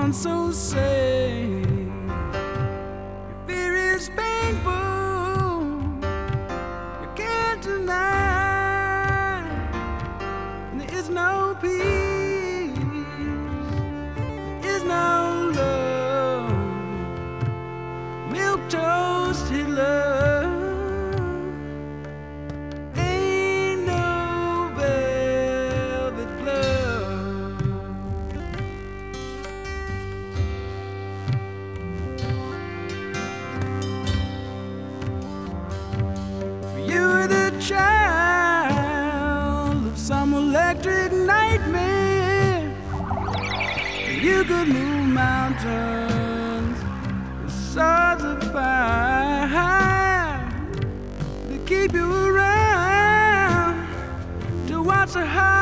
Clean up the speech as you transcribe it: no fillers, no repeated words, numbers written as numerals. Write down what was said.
on, so say your fear is painful, you can't deny, and there is no peace, there is no love, milk toasted love. Child of some electric nightmare, you could move mountains with swords of fire to keep you around, to watch the heart